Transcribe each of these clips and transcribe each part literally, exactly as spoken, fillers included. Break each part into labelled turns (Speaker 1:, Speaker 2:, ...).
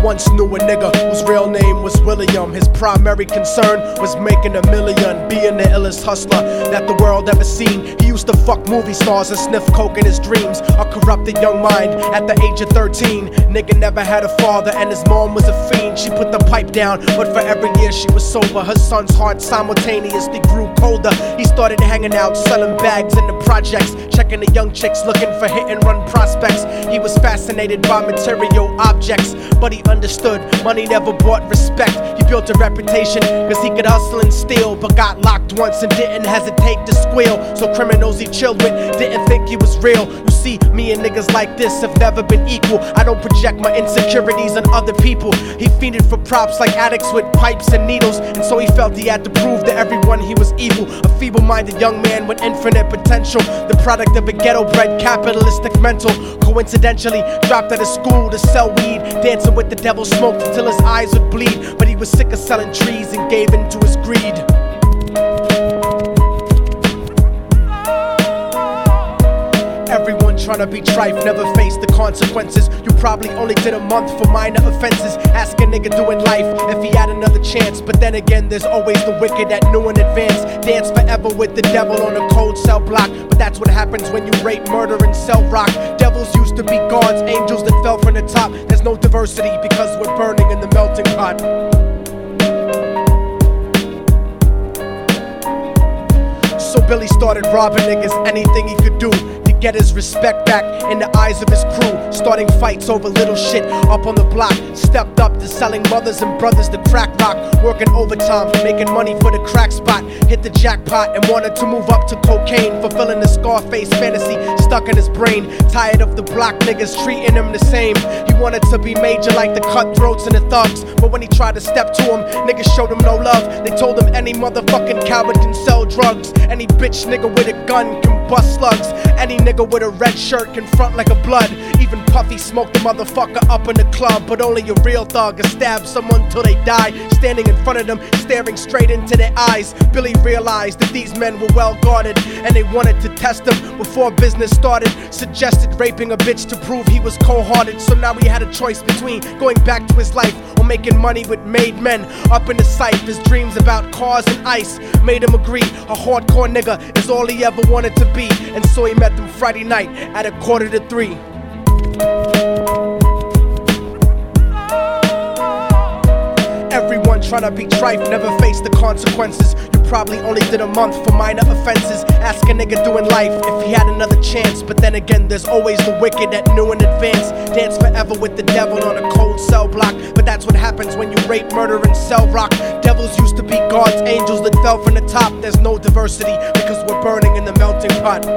Speaker 1: once knew a nigga whose real name was William. His primary concern was making a million, being the illest hustler that the world ever seen. He used to fuck movie stars and sniff coke in his dreams. A corrupted young mind at the age of thirteen. Nigga never had a father and his mom was a fiend. She put the pipe down, but for every year she was sober, her son's heart simultaneously grew colder. He started hanging out, selling bags in the projects, checking the young chicks looking for hit and run prospects. He was fascinated by material objects, but he understood money never bought respect. He built a reputation cause he could hustle and steal, but got locked once and didn't hesitate to squeal. So criminals he chilled with didn't think he was real. You see, me and niggas like this have never been equal. I don't project my insecurities on other people. He fiended for props like addicts with pipes and needles, and so he felt he had to prove to everyone he was evil. A feeble-minded young man with infinite potential, the product of a ghetto-bred capitalistic mental. Coincidentally dropped out of school to sell weed, dancing with the devil, smoked until his eyes would bleed. But he was sick of selling trees and gave in to his greed. Everyone tryna be trife, never face the consequences. You probably only did a month for minor offenses. Ask a nigga doing life if he had another chance. But then again, there's always the wicked that knew in advance. Dance forever with the devil on a cold cell block. But that's what happens when you rape, murder, and sell rock. Devils used to be gods, angels that fell from the top. There's no diversity because we're burning in the melting pot. So Billy started robbing niggas, anything he could do to get his respect back in the eyes of his crew. Starting fights over little shit up on the block. Stepped up to selling mothers and brothers to crack rock. Working overtime, making money for the crack spot. Hit the jackpot and wanted to move up to cocaine. Fulfilling the Scarface fantasy stuck in his brain. Tired of the block niggas treating him the same. He wanted to be major like the cutthroats and the thugs. But when he tried to step to him, niggas showed him no love. They told him any motherfucking coward can sell drugs. Any bitch nigga with a gun can bust slugs. Any nigga with a red shirt can front like a blood. Even Puffy smoked the motherfucker up in the club. But only a real thug can stab someone till they die. Standing in front of them, staring straight into their eyes, Billy realized that these men were well guarded, and they wanted to test him before business started. Suggested raping a bitch to prove he was cold-hearted. So now he had a choice between going back to his life or making money with made men. Up in the sight, his dreams about cars and ice made him agree a hardcore nigga is all he ever wanted to be. And so he met them Friday night at a quarter to three. Everyone tryna be trife, never face the consequences. You probably only did a month for minor offenses. Ask a nigga doing life if he had another chance. But then again, there's always the wicked that knew in advance. Dance forever with the devil on a cold cell block. But that's what happens when you rape, murder, and sell rock. Devils used to be gods, angels that fell from the top. There's no diversity because we're burning in the melting pot.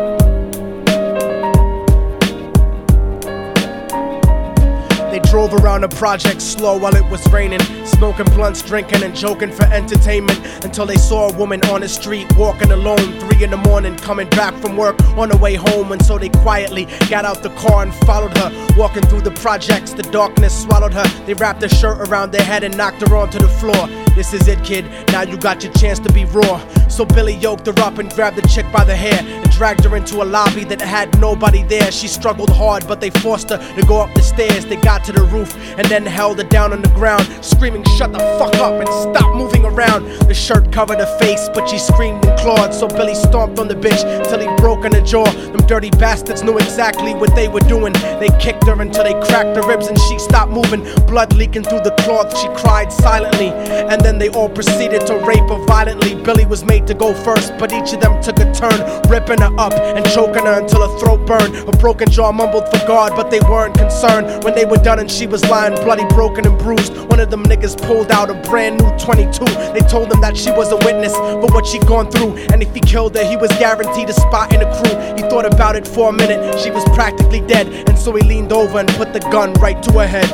Speaker 1: They drove around the project slow while it was raining, smoking blunts, drinking and joking for entertainment, until they saw a woman on the street walking alone, three in the morning, coming back from work on the way home. And so they quietly got out the car and followed her. Walking through the projects, the darkness swallowed her. They wrapped her shirt around their head and knocked her onto the floor. This is it, kid, now you got your chance to be raw. So Billy yoked her up and grabbed the chick by the hair and dragged her into a lobby that had nobody there. She struggled hard, but they forced her to go up the stairs. They got to the roof and then held her down on the ground, screaming, "Shut the fuck up and stop moving around." The shirt covered her face, but she screamed and clawed. So Billy stomped on the bitch till he broke in her jaw. Them dirty bastards knew exactly what they were doing. They kicked her until they cracked her ribs and she stopped moving. Blood leaking through the cloth, she cried silently. And then they all proceeded to rape her violently. Billy was made to go first, but each of them took a turn, ripping her up and choking her until her throat burned. Her broken jaw mumbled for God, but they weren't concerned. When they were done and she was lying bloody, broken and bruised, one of them niggas pulled out a brand new twenty-two. They told him that she was a witness for what she'd gone through, and if he killed her, he was guaranteed a spot in the crew. He thought about it for a minute, she was practically dead, and so he leaned over and put the gun right to her head.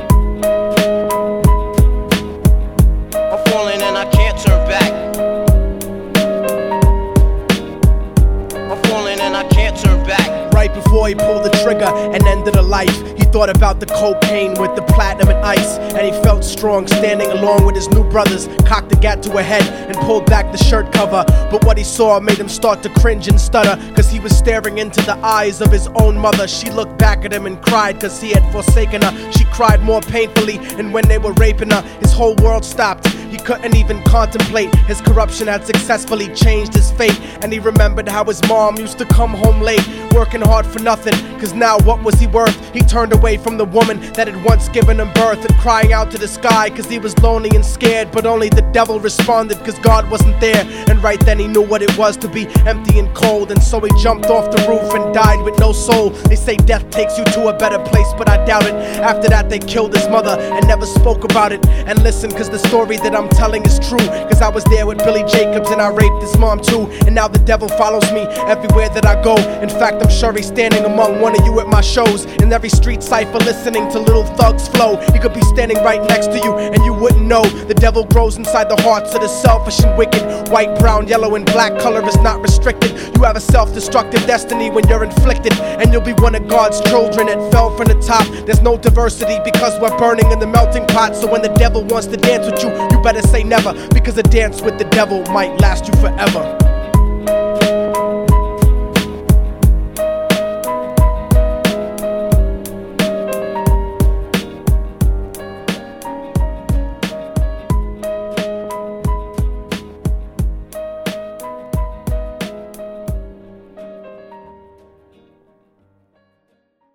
Speaker 2: I'm falling and I can't turn back. I'm falling and I can't turn back.
Speaker 1: Right before he pulled the trigger and ended her life, he thought about the cocaine with the platinum and ice, and he felt strong standing along with his new brothers. Cocked the gat to her head and pulled back the shirt cover, but what he saw made him start to cringe and stutter, cause as he was staring into the eyes of his own mother. She looked back at him and cried cause he had forsaken her. She cried more painfully, and when they were raping her, his whole world stopped. He couldn't even contemplate. His corruption had successfully changed his fate, and he remembered how his mom used to come home late, working hard for nothing, cause now what was he worth? He turned away from the woman that had once given him birth, and crying out to the sky cause he was lonely and scared. But only the devil responded cause God wasn't there, and right then he knew what it was to be empty and cold. And so he jumped off the roof and died with no soul. They say death takes you to a better place, but I doubt it. After that they killed his mother and never spoke about it. And listen, cause the story that I'm telling is true, cause I was there with Billy Jacobs and I raped his mom too. And now the devil follows me everywhere that I go. In fact, I'm sure he's standing among one of you at my shows, in every street cipher listening to Little Thug's flow. He could be standing right next to you and you wouldn't know. The devil grows inside the hearts of the selfish and wicked. White, brown, yellow, and black color is not restricted. You have a self-destructive destiny when you're inflicted, and you'll be one of God's children that fell from the top. There's no diversity because we're burning in the melting pot. So when the devil wants to dance with you, you better say never, because a dance with the devil might last you forever.